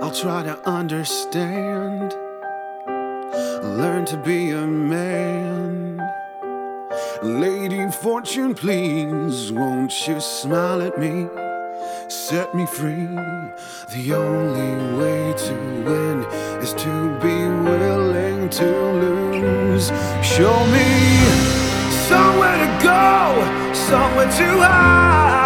I'll try to understand, learn to be a man. Lady Fortune, please, won't you smile at me? Set me free. The only way to win is to be willing to lose. Show me somewhere to go, somewhere to hide.